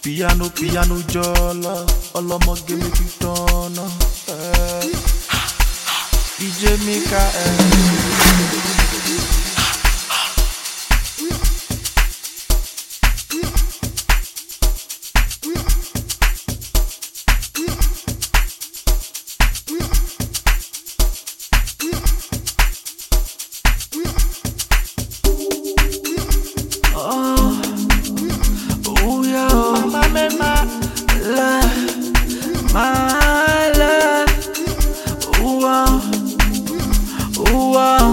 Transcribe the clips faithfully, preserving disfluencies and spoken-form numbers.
Piano, piano, jọlọ, ọlọ́mọge make you turn up. Eh. D J Mikael. My love, ooh, oh, ooh, oh,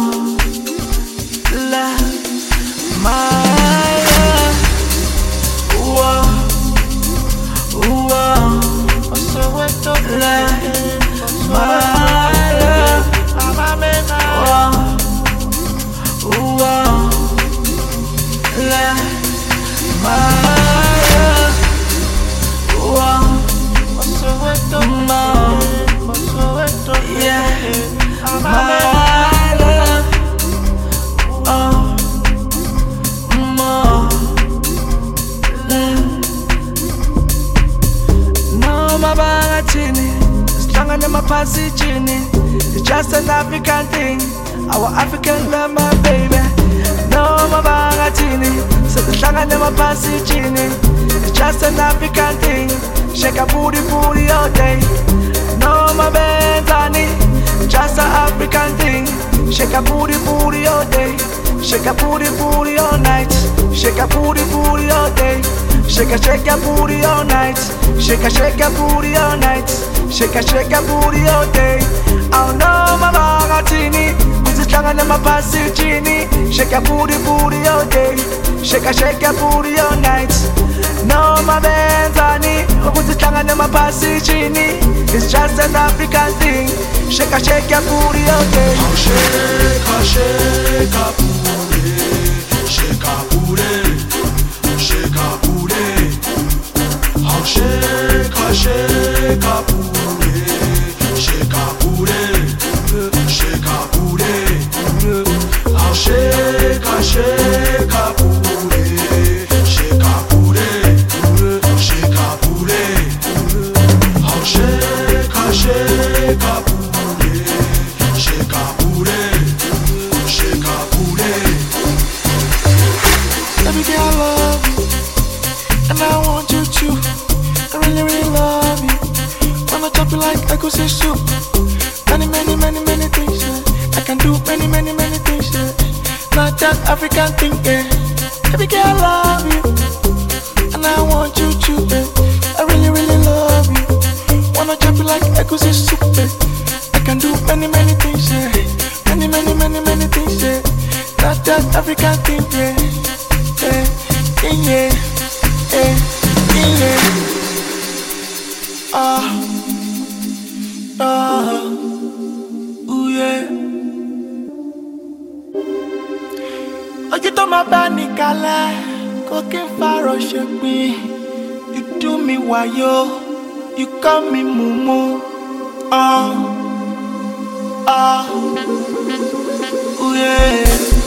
love, my love, ooh, oh, ooh, oh, love, my love, ooh, ooh, oh, love, my love, ooh, oh. More, yeah, my love, oh, more, mm. No, my bagatini, stronger than my passy chini. It's just an African thing, our African love, my baby. No, my bagatini, so the stronger than my passy chini. It's just an African thing. Shake a booty booty all day. No, my Benzani, just an African thing. Shake a booty booty all day. Shake a booty booty all night. Shake a booty booty all day. Shake a shake a booty all night. Shake a shake a booty all night. Shake a shake a booty all day. Oh no, my bagatini, this is stronger than my passy genie. Shake a booty booty all day. Shake a shake a booty all night. No, my Benzani, who's the tongue and my passy genie? It's just an African thing. Shake a shake a booty all day. Shake a shake a booty, shake a booty, shake a booty. How shake a shake a booty, shake a booty, shake a booty. How shake a shake a booty, shake a booty. Shake a booty, how shake a shake a booty, shake a booty, shake a booty. Baby girl, I love you, and I want you to. I really, really love you. Wanna chop you like I could say soup. Many, many, many, many things. Yeah. I can do many, many, many things. Yeah. Not that African thing. Yeah. Baby girl, I love you. And I want you to, babe. I really, really love you. Wanna chop you like egusi soup, babe. I can do many, many things, yeah. Many, many, many, many things, yeah. Not that African thing, yeah. Yeah, yeah, yeah, yeah, yeah. Ah, ah, ooh yeah. Ojú tó máa bá ní kalẹ̀. Cooking faro shaping, you do me wayo, you call me mumu, oh, oh, oh yeah.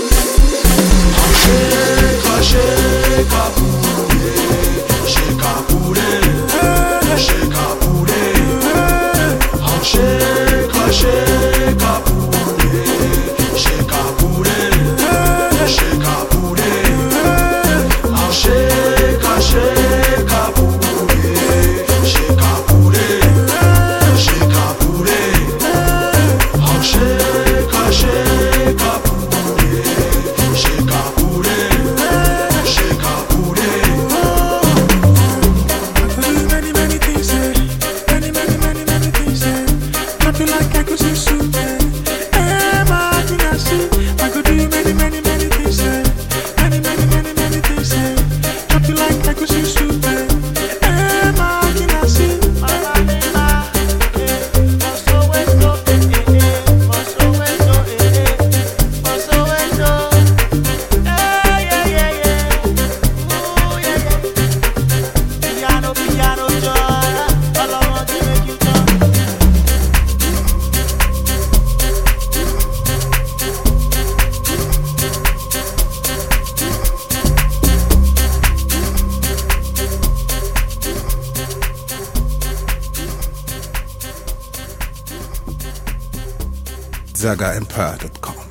Shake a shake a booty, shake a booty, shake a booty. How shake a shake a booty, shake a booty, shake a booty. Shake a shake a booty, shake a booty, shake a booty. How shake a shake a booty, shake a booty, shake a booty. zaga empire dot com.